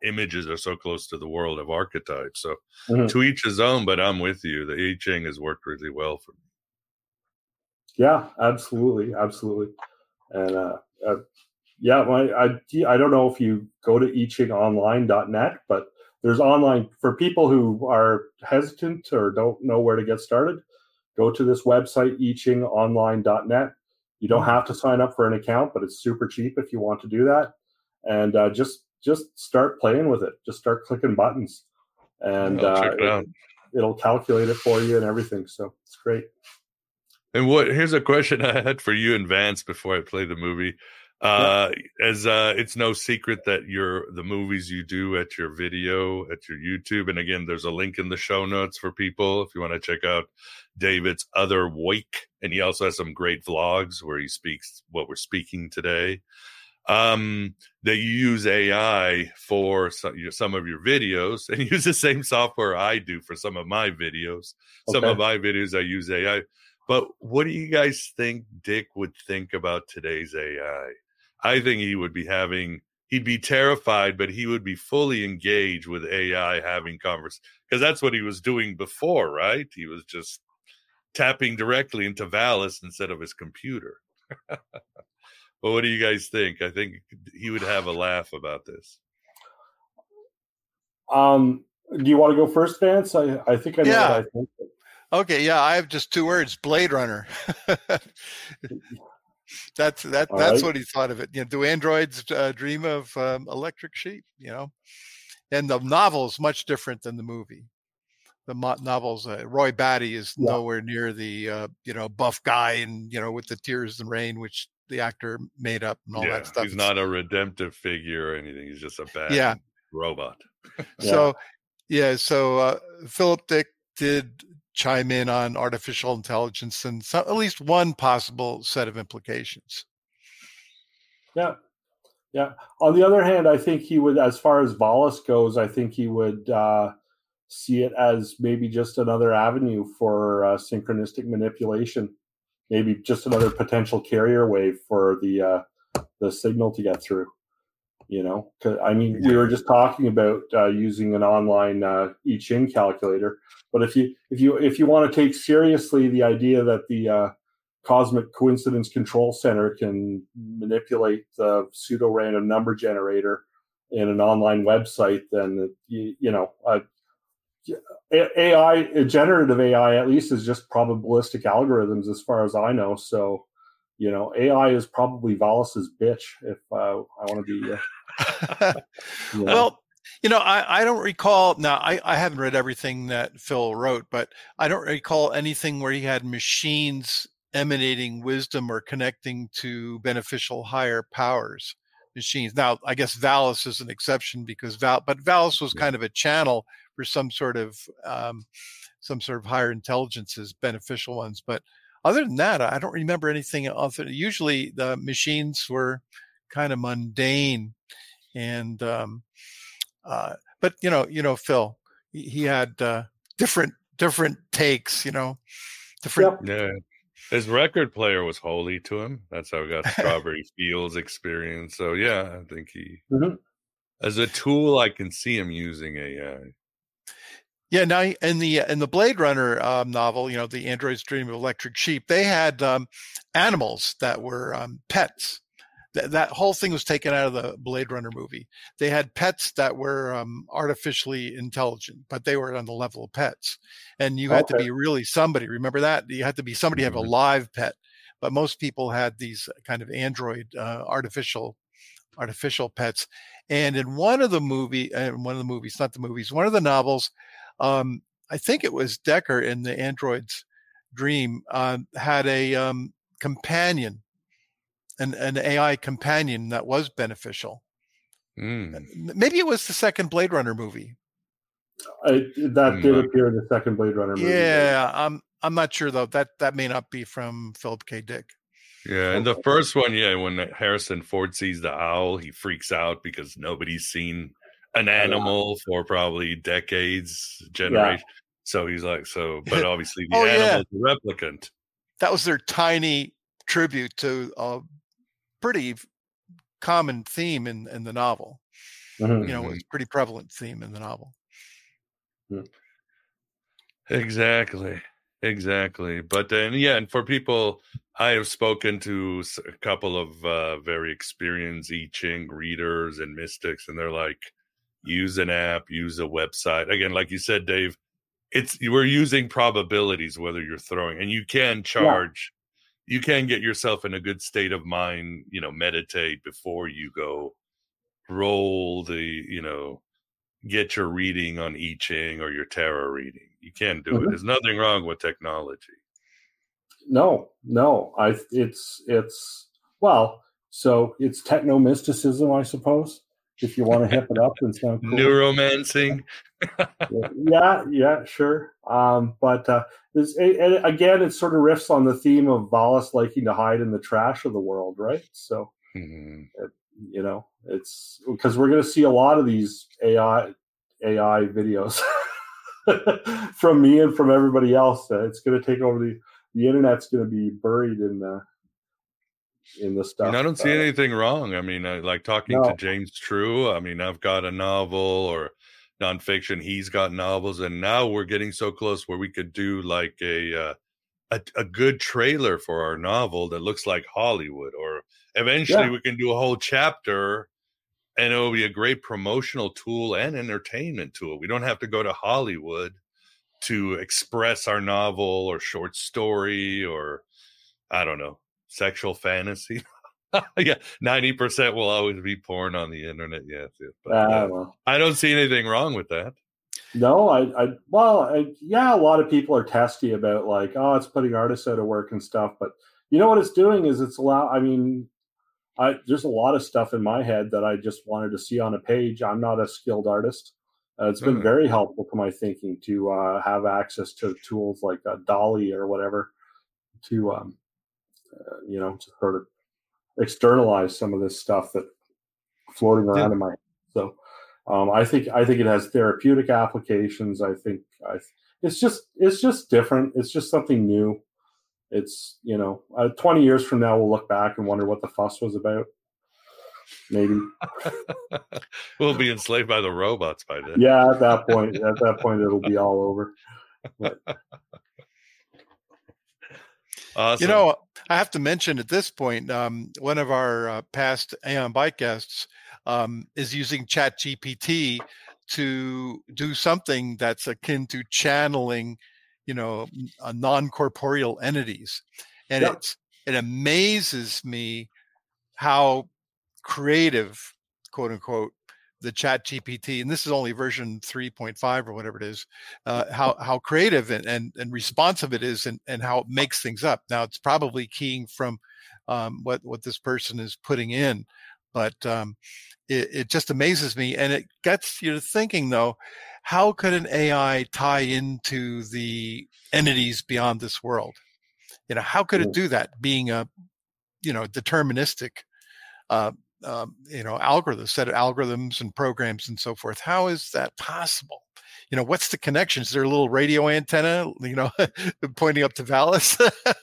images are so close to the world of archetypes. So Mhm. to each his own, but I'm with you. The I Ching has worked really well for me. Yeah, absolutely, absolutely. And yeah, I don't know if you go to ichingonline.net, but there's online for people who are hesitant or don't know where to get started. Go to this website, ichingonline.net. You don't have to sign up for an account, but it's super cheap if you want to do that. And just start playing with it. Just start clicking buttons, and I'll check it out. it'll calculate it for you and everything. So it's great. And here's a question I had for you and Vance before I play the movie. As it's no secret that the movies you do at your video, at your YouTube, and again, there's a link in the show notes for people if you want to check out David's other week. And he also has some great vlogs where he speaks what we're speaking today. That you use AI for some of your videos, and use the same software I do for some of my videos. Some of my videos I use AI. But what do you guys think Dick would think about today's AI? I think he'd be terrified, but he would be fully engaged with AI having conversations, because that's what he was doing before, right? He was just tapping directly into Valis instead of his computer. Well, what do you guys think? I think he would have a laugh about this. Do you want to go first, Vance? I think I know what I think. Okay, yeah, I have just 2 words: Blade Runner. That's right. what he thought of it. Do androids dream of electric sheep? And the novel is much different than the movie. The novels, Roy Batty is nowhere near the buff guy and with the tears and rain, which the actor made up and all that stuff. He's not a redemptive figure or anything. He's just a bad robot. So Philip Dick did chime in on artificial intelligence and at least one possible set of implications. Yeah. On the other hand, I think he would, as far as Valis goes, I think he would see it as maybe just another avenue for synchronistic manipulation, maybe just another potential carrier wave for the signal to get through. We were just talking about using an online I Ching calculator, but if you want to take seriously the idea that the Cosmic Coincidence Control Center can manipulate the pseudo-random number generator in an online website, then AI, generative AI, at least, is just probabilistic algorithms, as far as I know. So, AI is probably Valis's bitch, if I want to be. Well, I don't recall. Now, I haven't read everything that Phil wrote, but I don't recall anything where he had machines emanating wisdom or connecting to beneficial higher powers machines. Now, I guess Valis is an exception because Valis was kind of a channel for some sort of higher intelligences, beneficial ones. But other than that, I don't remember anything else. Usually the machines were kind of mundane, and but Phil, he had different takes, different. Yeah. His record player was holy to him. That's how he got Strawberry Fields experience. So yeah, I think he, as a tool, I can see him using AI. Yeah. Now in the Blade Runner novel, the Androids Dream of Electric Sheep, they had animals that were pets. That whole thing was taken out of the Blade Runner movie. They had pets that were artificially intelligent, but they were on the level of pets. And you had to be really somebody. Remember that? You had to be somebody to have a live pet. But most people had these kind of android artificial pets. And in one of the novels, I think it was Decker in the Android's Dream, had a companion. An AI companion that was beneficial. Maybe it was the second Blade Runner movie. That did appear in the second Blade Runner movie. Yeah, I'm not sure though. That may not be from Philip K. Dick. Yeah, and the first one, when Harrison Ford sees the owl, he freaks out because nobody's seen an animal for probably decades, generations. Yeah. So he's like, but obviously the animal's a replicant. That was their tiny tribute to pretty common theme in the novel. It's a pretty prevalent theme in the novel. Exactly. But then, and for people, I have spoken to a couple of very experienced I Ching readers and mystics, and they're like, use an app, use a website. Again, like you said, Dave, we're using probabilities, whether you're throwing, and you can charge, you can get yourself in a good state of mind, meditate before you go roll get your reading on I Ching or your tarot reading. You can do it. There's nothing wrong with technology. No. So it's techno mysticism, I suppose, if you want to hip it up and sound cool. Neuromancing. yeah, sure. But again, it sort of riffs on the theme of Valis liking to hide in the trash of the world, right? So, it's because we're going to see a lot of these AI videos from me and from everybody else. It's going to take over the internet's going to be buried in the stuff. I don't see anything wrong. I mean, like talking to James True. I mean, I've got a novel or nonfiction. He's got novels, and now we're getting so close where we could do like a good trailer for our novel that looks like Hollywood, or eventually we can do a whole chapter, and it'll be a great promotional tool and entertainment tool. We don't have to go to Hollywood to express our novel or short story or, I don't know, sexual fantasy. 90% will always be porn on the internet. Yes. But I don't see anything wrong with that. No, a lot of people are testy about like, it's putting artists out of work and stuff. But you know what it's doing is there's a lot of stuff in my head that I just wanted to see on a page. I'm not a skilled artist. It's been very helpful to my thinking to have access to tools like DALL-E or whatever to, to sort of externalize some of this stuff that's floating around in my head. So I think it has therapeutic applications. I think it's just different. It's just something new. It's 20 years from now we'll look back and wonder what the fuss was about. Maybe we'll be enslaved by the robots by then. Yeah, at that point it'll be all over. But. Awesome. I have to mention at this point, one of our past Aeon Byte guests is using ChatGPT to do something that's akin to channeling, non-corporeal entities. And it amazes me how creative, quote unquote, the ChatGPT, and this is only version 3.5 or whatever it is, how creative and responsive it is, and how it makes things up. Now it's probably keying from what this person is putting in, but it just amazes me, and it gets you to thinking though, how could an AI tie into the entities beyond this world? How could it do that, being a deterministic set of algorithms and programs and so forth? How is that possible? What's the connection? Is there a little radio antenna, pointing up to Valis?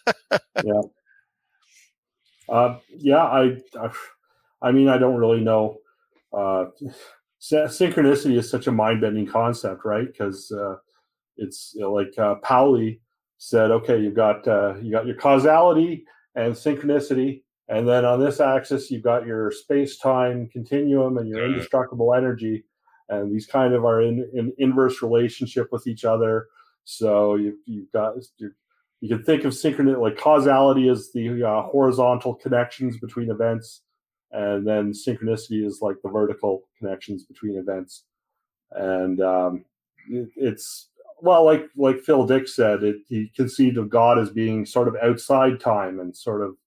I mean, I don't really know. Synchronicity is such a mind-bending concept, right? Because it's like Pauli said, okay, you got your causality and synchronicity. And then on this axis, you've got your space-time continuum and your indestructible energy. And these kind of are in inverse relationship with each other. So you can think of synchronicity, like causality is the horizontal connections between events. And then synchronicity is like the vertical connections between events. And it's, well, like Phil Dick said, he conceived of God as being sort of outside time and sort of,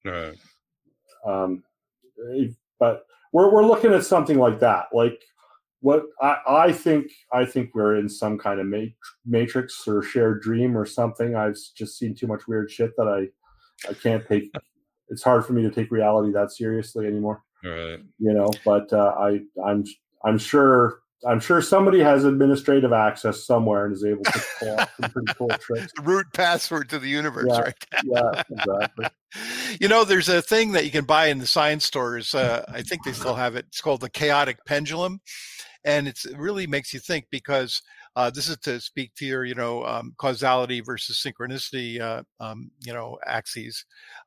but we're looking at something like that. Like what I think we're in some kind of matrix or shared dream or something. I've just seen too much weird shit that I can't take. It's hard for me to take reality that seriously anymore. Right. But I'm sure I'm sure somebody has administrative access somewhere and is able to pull off some pretty cool tricks. Root password to the universe, right? Yeah, exactly. There's a thing that you can buy in the science stores. I think they still have it. It's called the chaotic pendulum. And it really makes you think, because this is to speak to your, causality versus synchronicity, axes.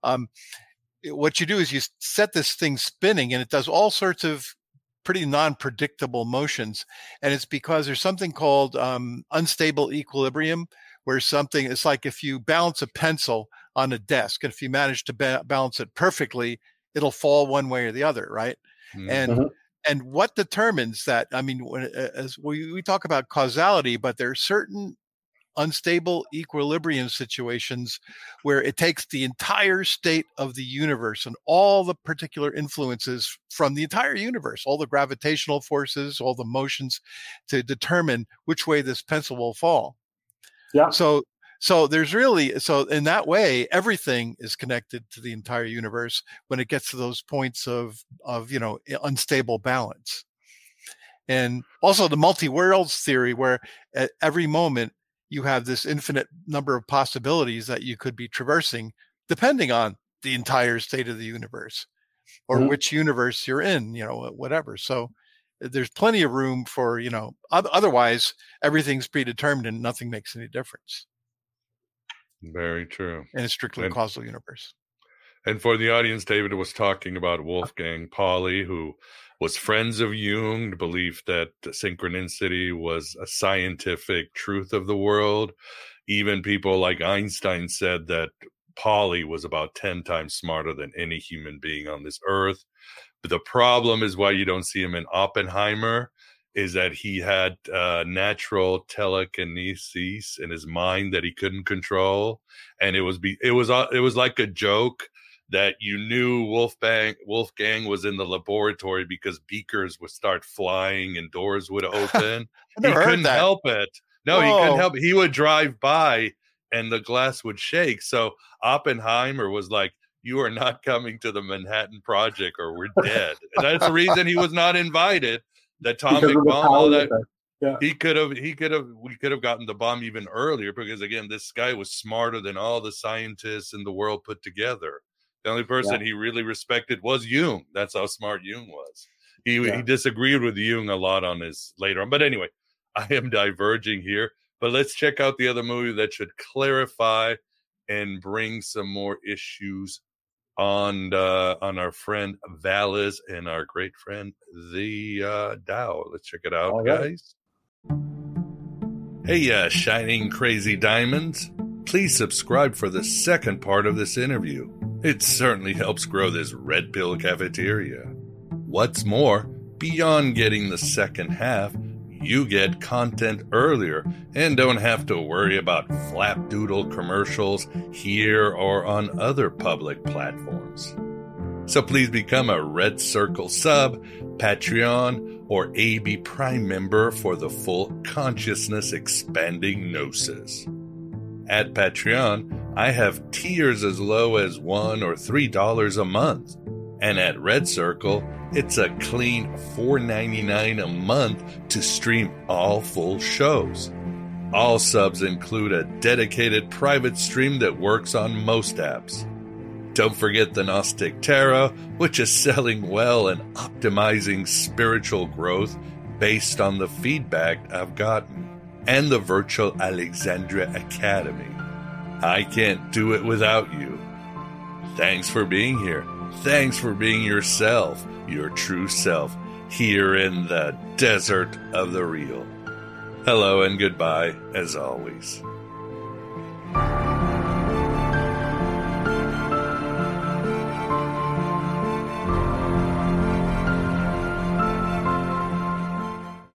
What you do is you set this thing spinning, and it does all sorts of pretty non-predictable motions. And it's because there's something called unstable equilibrium, where it's like if you balance a pencil on a desk, and if you manage to balance it perfectly, it'll fall one way or the other, right? Mm-hmm. And what determines that? I mean, as we talk about causality, but there are certain unstable equilibrium situations where it takes the entire state of the universe and all the particular influences from the entire universe, all the gravitational forces, all the motions, to determine which way this pencil will fall. Yeah. So there's in that way, everything is connected to the entire universe when it gets to those points of unstable balance. And also the multi-worlds theory, where at every moment you have this infinite number of possibilities that you could be traversing, depending on the entire state of the universe or which universe you're in, whatever. So there's plenty of room for, otherwise everything's predetermined and nothing makes any difference. Very true. In a strictly causal universe. And for the audience, David was talking about Wolfgang Pauli, who was friends of Jung, believed that synchronicity was a scientific truth of the world. Even people like Einstein said that Pauli was about 10 times smarter than any human being on this earth. But the problem is why you don't see him in Oppenheimer is that he had natural telekinesis in his mind that he couldn't control. And it was like a joke that you knew Wolfgang was in the laboratory because beakers would start flying and doors would open. He couldn't help it. No, he couldn't help it. He would drive by and the glass would shake. So Oppenheimer was like, "You are not coming to the Manhattan Project or we're dead." And that's the reason he was not invited. The atomic bomb, all that. Yeah. We could have gotten the bomb even earlier because, again, this guy was smarter than all the scientists in the world put together. The only person he really respected was Jung. That's how smart Jung was. He disagreed with Jung a lot on his later on. But anyway, I am diverging here. But let's check out the other movie that should clarify and bring some more issues on our friend Valis and our great friend the Tao. Let's check it out, guys. Hey, shining crazy diamonds. Please subscribe for the second part of this interview. It certainly helps grow this Red Pill cafeteria. What's more, beyond getting the second half, you get content earlier and don't have to worry about flapdoodle commercials here or on other public platforms. So please become a Red Circle sub, Patreon, or AB Prime member for the full consciousness expanding gnosis. At Patreon, I have tiers as low as $1 or $3 a month. And at Red Circle, it's a clean $4.99 a month to stream all full shows. All subs include a dedicated private stream that works on most apps. Don't forget the Gnostic Tarot, which is selling well and optimizing spiritual growth based on the feedback I've gotten, and the virtual Alexandria Academy. I can't do it without you. Thanks for being here. Thanks for being yourself, your true self, here in the desert of the real. Hello and goodbye, as always.